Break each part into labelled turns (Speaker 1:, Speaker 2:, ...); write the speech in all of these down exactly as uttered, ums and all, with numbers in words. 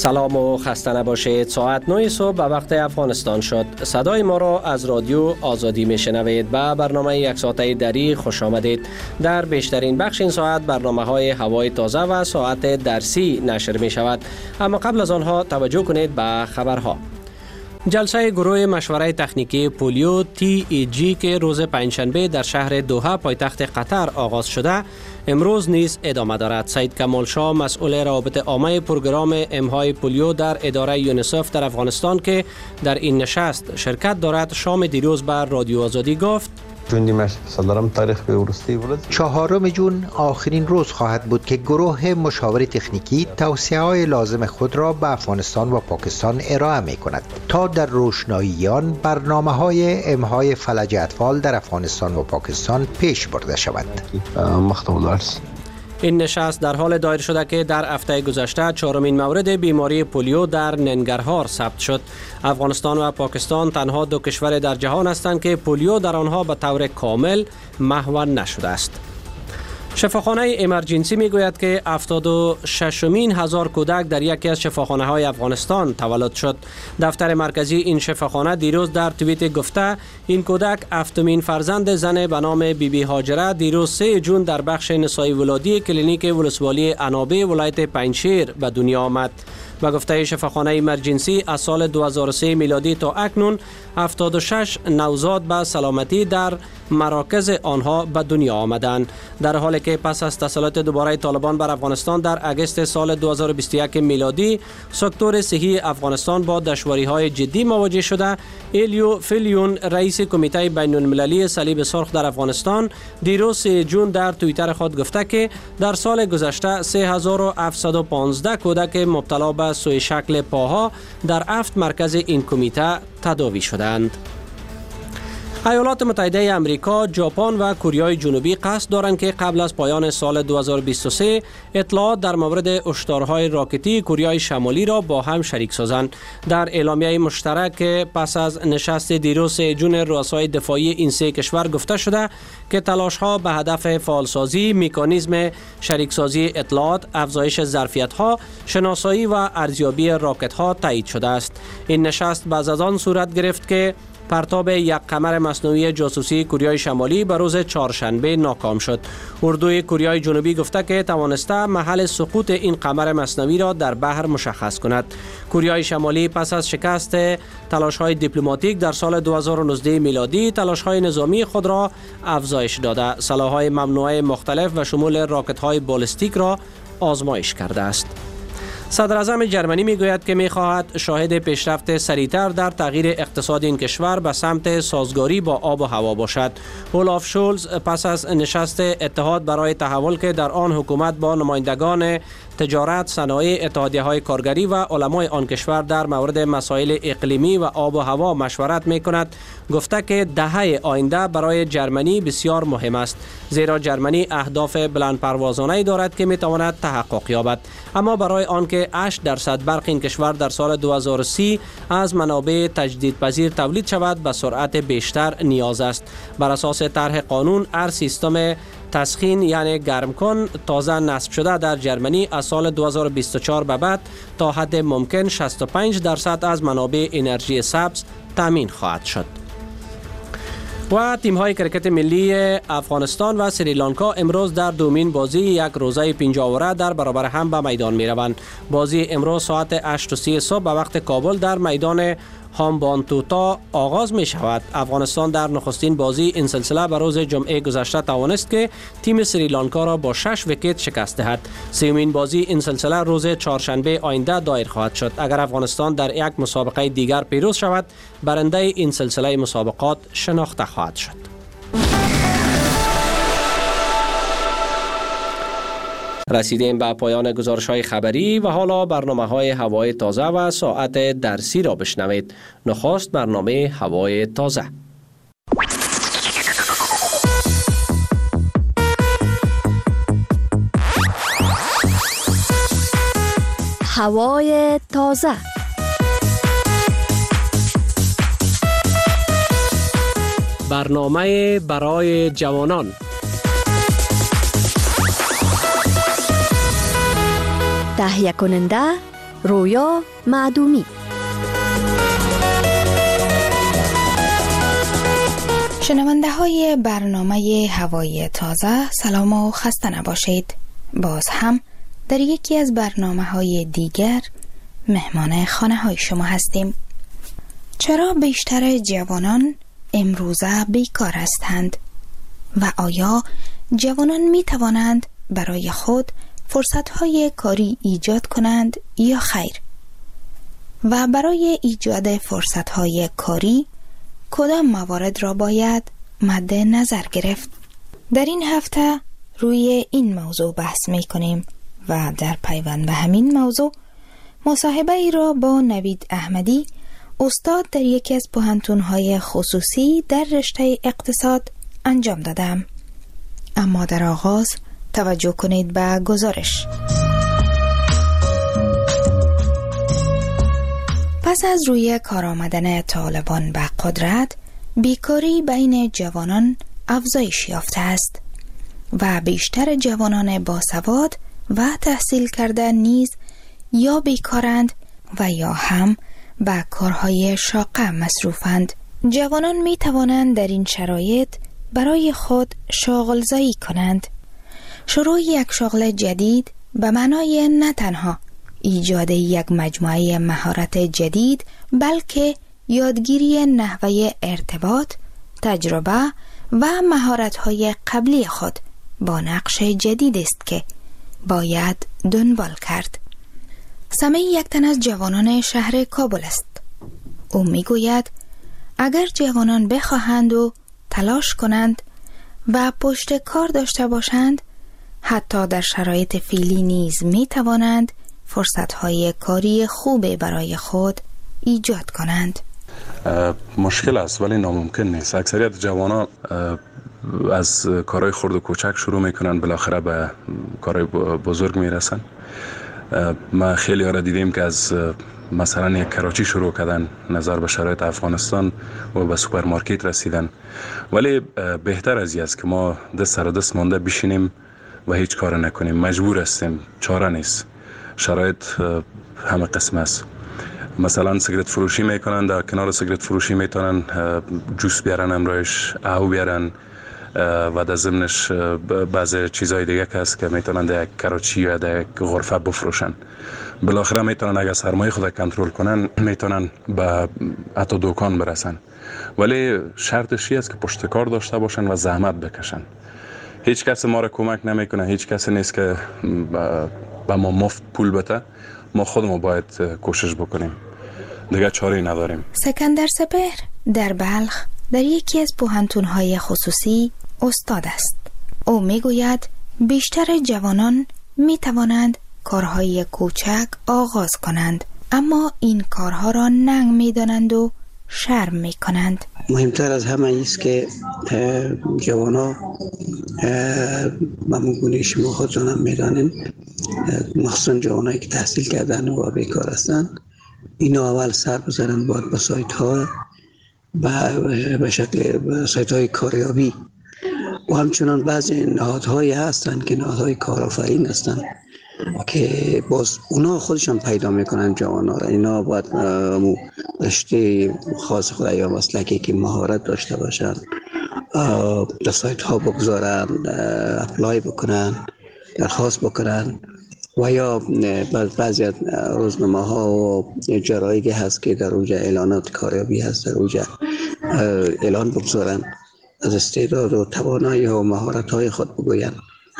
Speaker 1: سلام و خسته نباشید. ساعت نه صبح به وقت افغانستان شد. صدای ما را از رادیو آزادی میشنوید. به برنامه یک ساعته دری خوش آمدید. در بیشترین بخش این ساعت برنامه های هوای تازه و ساعت درسی نشر می شود. اما قبل از آنها توجه کنید به خبرها. جلسه گروه مشوره تکنیکی پولیو تی ای جی که روز پنجشنبه در شهر دوحه پایتخت قطر آغاز شده امروز نیز ادامه دارد. سید کمال شاه مسئول روابط عامه پروگرام امهای پولیو در اداره یونیسف در افغانستان که در این نشست شرکت دارد شام دیروز بر رادیو آزادی گفت
Speaker 2: چهارم جون آخرین روز خواهد بود که گروه مشاور تکنیکی توصیه های لازم خود را به افغانستان و پاکستان ارائه می کند تا در روشنایی آن برنامه های امهای فلج اطفال در افغانستان و پاکستان پیش برده شود.
Speaker 1: این نشست در حال دایر شده که در هفته گذشته چهارمین مورد بیماری پولیو در ننگرهار ثبت شد. افغانستان و پاکستان تنها دو کشور در جهان هستند که پولیو در آنها به طور کامل محو نشده است. شفاخانه امرجنسی میگوید که هفتاد و ششمین هزار کودک در یکی از شفاخانه های افغانستان تولد شد. دفتر مرکزی این شفاخانه دیروز در توییت گفته این کودک هفتمین فرزند زن به نام بی بی هاجره دیروز سه جون در بخش نسایی ولادی کلینیک ولسوالی عنابه ولایت پنجشیر به دنیا آمد. به گفته شفاخانه امرجنسی از سال دو هزار و سه میلادی تا اکنون هفتاد و شش نوزاد به سلامتی در مراکز آنها به دنیا آمدند، در حالی که پس از تسلط دوباره طالبان بر افغانستان در اگست سال دو هزار و بیست و یک میلادی سکتور صحی افغانستان با دشواری‌های جدی مواجه شده. الیو فیلیون رئیس کمیته بین المللی صلیب سرخ در افغانستان دیروز سه جون در توییتر خود گفته که در سال گذشته سه هزار و هفتصد و پانزده کودک مبتلا به سوء شکل پاها در هفت مرکز این کمیته تداوی شدند. ایالات متحده آمریکا، ژاپن و کره جنوبی قصد دارند که قبل از پایان سال دو هزار و بیست و سه اطلاعات در مورد هشدارهای راکتی کره شمالی را با هم شریک سازند. در اعلامیه مشترک پس از نشست دیروز جون رؤسای دفاعی این سه کشور گفته شده که تلاش‌ها به هدف فعالسازی مکانیزم شریکسازی اطلاعات، افزایش ظرفیت‌ها، شناسایی و ارزیابی راکت‌ها تایید شده است. این نشست بعد از آن صورت گرفت که پرتاب یک قمر مصنوعی جاسوسی کره شمالی به روز چهارشنبه ناکام شد. اردوی کره جنوبی گفته که توانسته محل سقوط این قمر مصنوعی را در بحر مشخص کند. کره شمالی پس از شکست تلاش‌های دیپلماتیک در سال دو هزار و نوزده میلادی تلاش‌های نظامی خود را افزایش داده، سلاح‌های ممنوعه مختلف و شمول راکت‌های بالستیک را آزمایش کرده است. صدر اعظم جرمنی میگوید که میخواهد شاهد پیشرفت سریعتر در تغییر اقتصاد این کشور به سمت سازگاری با آب و هوا باشد. اولاف شولز پس از نشست اتحاد برای تحول که در آن حکومت با نمایندگان تجارت، صنایع، اتحادیه‌های کارگری و علمای آن کشور در مورد مسائل اقلیمی و آب و هوا مشورت میکند، گفته که دهه آینده برای جرمنی بسیار مهم است، زیرا جرمنی اهداف بلند پروازانه دارد که میتواند تحقق یابد، اما برای آنکه هشت درصد برق این کشور در سال دو هزار و سی از منابع تجدیدپذیر تولید شود به سرعت بیشتر نیاز است. بر اساس طرح قانون هر سیستم تسخین یعنی گرم کن تازه نصب شده در جرمنی از سال دو هزار و بیست و چهار به بعد تا حد ممکن شصت و پنج درصد از منابع انرژی سبز تامین خواهد شد. و تیم‌های کرکت ملی افغانستان و سریلانکا امروز در دومین بازی یک روزه پنجاوره در برابر هم به میدان می‌روند. بازی امروز ساعت هشت و سی صبح به وقت کابل در میدان هامبانتوتا آغاز می شود. افغانستان در نخستین بازی این سلسله به روز جمعه گذشته توانست که تیم سریلانکا را با شش ویکت شکست دهد. سومین بازی این سلسله روز چهارشنبه آینده دایر خواهد شد. اگر افغانستان در یک مسابقه دیگر پیروز شود، برنده این سلسله مسابقات شناخته خواهد شد. رسیدیم به پایان گزارش‌های خبری و حالا برنامه‌های هوای تازه و ساعت درسی را بشنوید. نخست برنامه هوای تازه.
Speaker 3: هوای تازه.
Speaker 1: برنامه برای جوانان.
Speaker 3: تهیه کننده رویا معدومی.
Speaker 4: شنونده های برنامه هوای تازه، سلام و خسته نباشید. باز هم در یکی از برنامه های دیگر مهمان خانه های شما هستیم. چرا بیشتر جوانان امروزه بیکار هستند و آیا جوانان می توانند برای خود فرصت های کاری ایجاد کنند یا خیر؟ و برای ایجاد فرصت های کاری کدام موارد را باید مد نظر گرفت؟ در این هفته روی این موضوع بحث می کنیم و در پیوند به همین موضوع مصاحبه ای را با نوید احمدی، استاد در یکی از پوهنتون‌های خصوصی در رشته اقتصاد انجام دادم. اما در آغاز توجه کنید به گزارش. پس از روی کار آمدن طالبان به قدرت، بیکاری بین جوانان افزایش یافته است و بیشتر جوانان باسواد و تحصیل کرده نیز یا بیکارند و یا هم به کارهای شاقه مصروفند. جوانان می توانند در این شرایط برای خود شغل زایی کنند. شروع یک شغل جدید به معنای نه تنها ایجاد یک مجموعه مهارت جدید، بلکه یادگیری نحوه ارتباط، تجربه و مهارت‌های قبلی خود با نقش جدید است که باید دنبال کرد. سمی یک تن از جوانان شهر کابل است. او میگوید اگر جوانان بخواهند و تلاش کنند و پشت کار داشته باشند، حتی در شرایط فعلی نیز می توانند فرصت‌های کاری خوب برای خود ایجاد کنند.
Speaker 5: مشکل است ولی ناممکن نیست. اکثریت جوانان از کارهای خرد و کوچک شروع میکنن، بالاخره به کارهای بزرگ میرسن. ما خیلی ها را دیدیم که از مثلا یک کراچی شروع کردن، نظر به شرایط افغانستان و به سوپرمارکت رسیدن. ولی بهتر از این است که ما دست سر دست مانده بشینیم و هیچ کار نکنیم. مجبور هستیم، چاره نیست. شرایط همه قسم است. مثلا سیگرت فروشی میکنن، در کنار سیگرت فروشی میتونن جوس بیارن، امرایش او بیارن و در ضمنش بعض چیزهای دیگه که هست که میتونن در یک کراچی یا در یک غرفه بفروشن. بالاخره میتونن اگر سرمایه خود کنترل کنن میتونن به حتی دکان برسن. ولی شرطش است که پشت کار داشته باشن و زحمت بکشن. هیچ کس ما را کمک نمیکنه، هیچ کس نیست که به ما مفت پول بده. ما خودمون باید کوشش بکنیم، دیگه چاره‌ای نداریم.
Speaker 4: سکندر سپهر در بلخ در یکی از پوهنتون‌های خصوصی استاد است. او میگوید بیشتر جوانان می توانند کارهای کوچک آغاز کنند، اما این کارها را ننگ می دانند و شرم می کنند.
Speaker 6: مهمتر از همه ایست که جوانا ممگونه شما خودتان هم می دانند، مخصوصا جوانایی که تحصیل کردن و بیکار هستند، اینا اول سر بزنند باید به سایت ها به شکل سایت های کاریابی و همچنان بعضی نهادهایی هستند که نهادهای کارآفرین هستند که باز اونا خودشان پیدا میکنن جوانا را. اینا باید رشته خاص خود یا مسلکی که مهارت داشته باشن در سایت ها بگذارن، اپلای بکنن، درخواست بکنن و یا بعضی از روزنامه ها و جرایدی هست که در اونجا اعلانات کاریابی هست، در اونجا اعلان بگذارن، از استعداد و توانایی و مهارت های خود بگوین.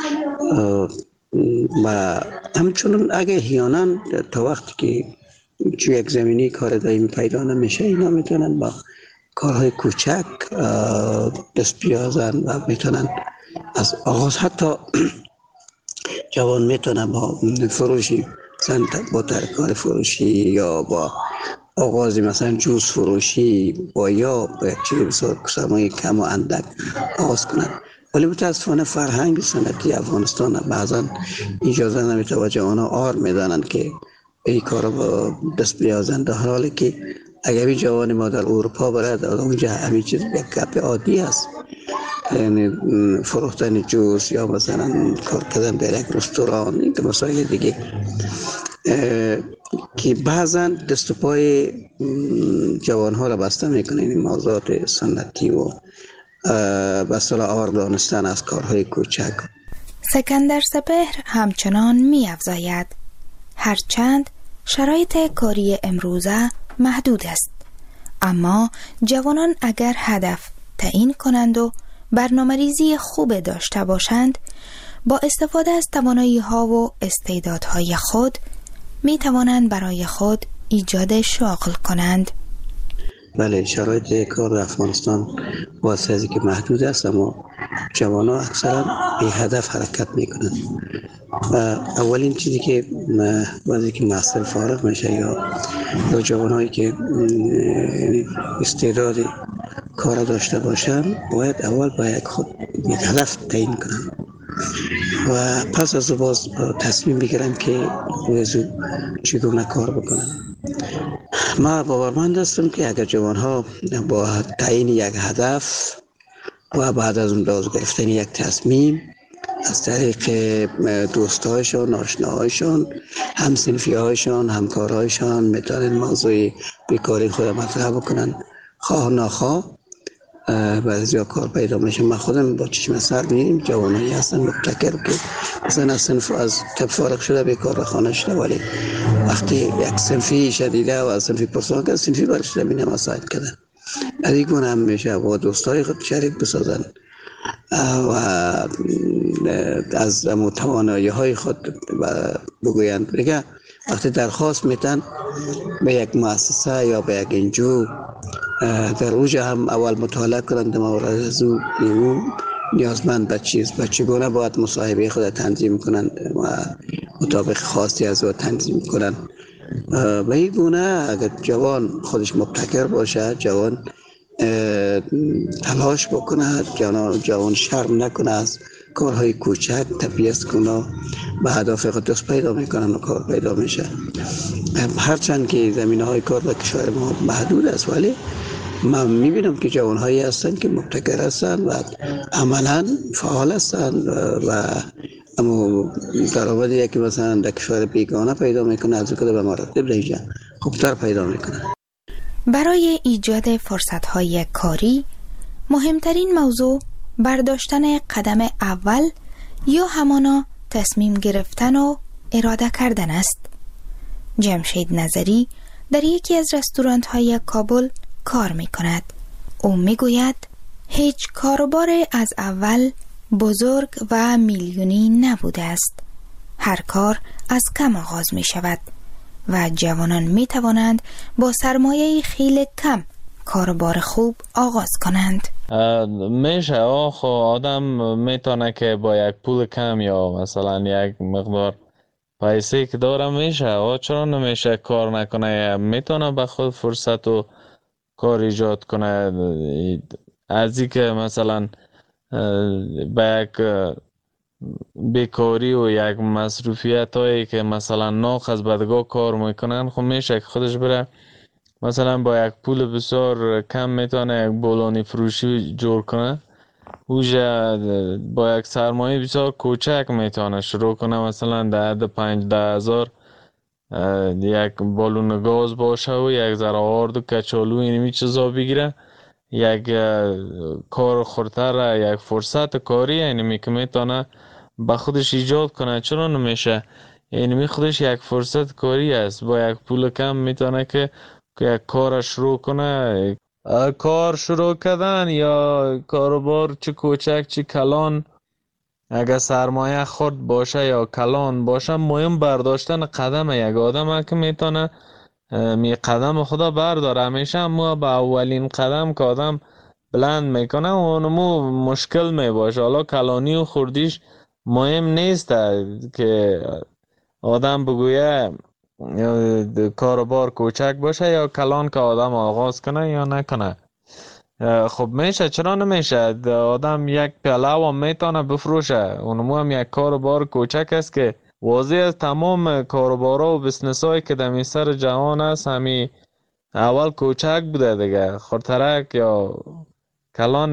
Speaker 6: و همچنان اگه احیانا تا وقتی که چون یک زمینی کار دائمی پیدا نمیشه، اینا میتونن با کارهای کوچک دست بیازن و میتونن از آغاز، حتی جوان میتونن با فروشی مثلا با ترکار فروشی یا با آغازی مثلا جوس فروشی با یا با یک چیزی بسیار سرمایه کم و اندک آغاز کنن. ولی متاسفانه فرهنگ سنتی افغانستان بعضا اجازه نمیده و جوانا آر میدانند که این کارا با دست بیازند، در حالی که اگر این جوان ما در اروپا برد اونجا همین چیز یک گپ عادی است، یعنی فروختن جوس یا مثلا کار کردن در یک رستوران، این مسائل دیگه. که بعضا دست و پای جوان ها را بسته میکنه، این موضوعات سنتی و به اصطلاح آور دانستن از کارهای کوچک.
Speaker 4: سکندر سپهر همچنان می افزاید هرچند شرایط کاری امروزه محدود است، اما جوانان اگر هدف تعیین کنند و برنامه‌ریزی خوب داشته باشند، با استفاده از توانایی‌ها و استعدادهای خود می توانند برای خود ایجاد شغل کنند.
Speaker 6: بله، شرایط کار در افغانستان واسه ازی که محدود است، اما جوان ها اکثرا بی هدف حرکت میکنند. اولین چیزی که وقتی که محصل فارغ میشه یا یا جوان هایی که استعداد کار داشته باشن، باید اول باید خود یک هدف تعیین کنن و پس از باز تصمیم بگیرن که وزو چگونه کار بکنن. ما باورمند هستم که اگر جوان ها با تعیین یک هدف و بعد از اون باز گرفتن یک تصمیم از طریق دوستایشان، آشناهایشان، همسنفیهایشان، همکارهایشان میتونن موضوع بیکاری خود مطرح بکنن، خواه ناخواه بعضی ها کار پیدا میشه. من خودم با چشم سر میبینیم جوانایی هستن مبتکر که مثلا از صنف از تب فارغ شده بیکار خانه شده، ولی وقتی یک صنفی شدیده و از صنفی پرسان که صنفی برش شده بینه مساعد کردن از این گونه هم میشه با دوستای خود شریک بسازن و از توانایی های خود بگویند. دیگه وقتی درخواست میتن به یک مؤسسه یا به یک انجو، در اوجه هم اول مطالعه کنند مورد از او نیازمند به چیز به چگونه باید مصاحبه خود تنظیم کنند و مطابق خواستی از او تنظیم کنند. به این گونه اگر جوان خودش مبتکر باشه، جوان تلاش بکنه، جوان, جوان شرم نکنه از کارهای کوچک، تبعیض کنه، به هدف خود دست پیدا میکنن و کار پیدا میشه. هرچند که زمینه های کار در کشور ما محدود است، ولی من میبینم که جوان هایی هستن که مبتکر هستن و عملا فعال هستن و اما درآمدی یکی مثلا در کشور بیگانه پیدا میکنه از کده به مراتب دیگه خوبتر پیدا میکنه.
Speaker 4: برای ایجاد فرصت‌های کاری مهمترین موضوع برداشتن قدم اول یا همانا تصمیم گرفتن و اراده کردن است. جمشید نظری در یکی از رستوران‌های کابل کار می‌کند. او می‌گوید هیچ کاروبار از اول بزرگ و میلیونی نبوده است. هر کار از کم آغاز می‌شود و جوانان می‌توانند با سرمایه خیلی کم کاروبار خوب آغاز کنند.
Speaker 7: میشه آخو آدم میتونه که با یک پول کم یا مثلا یک مقدار پیسه که داره میشه آه چرا نمیشه کار نکنه، میتونه به خود فرصت و کار ایجاد کنه. از این که مثلا به یک بیکاری و یک مصروفیت هایی که مثلا ناخ از بدگاه کار میکنن، خب میشه که خودش بره مثلا با یک پول بسیار کم میتونه یک بولانی فروشی جور کنه، اوجه با یک سرمایه بسیار کوچک میتونه شروع کنه، مثلا ده ده پنج ده هزار یک بالون گاز باشه و یک ذره آرد و کچالو اینمی چیزا بگیره، یک کار خورتر، یک فرصت کاری اینمی که میتونه با خودش ایجاد کنه. چرا نمیشه؟ اینمی خودش یک فرصت کاری است، با یک پول کم میتونه که یک کار شروع کنه. کار شروع کردن یا کاروبار چه کوچک چه کلان، اگر سرمایه خرد باشه یا کلان باشه، مهم برداشتن قدم یک آدم که میتونه می قدم خدا برداره. همیشه ما با اولین قدم که آدم بلند میکنه اونمو مشکل میباشه. حالا کلانی و خردیش مهم نیست که آدم بگویه کاروبار کوچک باشه یا کلان که آدم آغاز کنه یا نکنه. خب میشه، چرا نمیشه؟ آدم یک پیاله و میتونه بفروشه، اونمو هم یک کاروبار کوچک است که واضح از تمام کاروبارا و بسنس هایی که در سر جهان است، همی اول کوچک بوده دیگه، خورترک یا کلان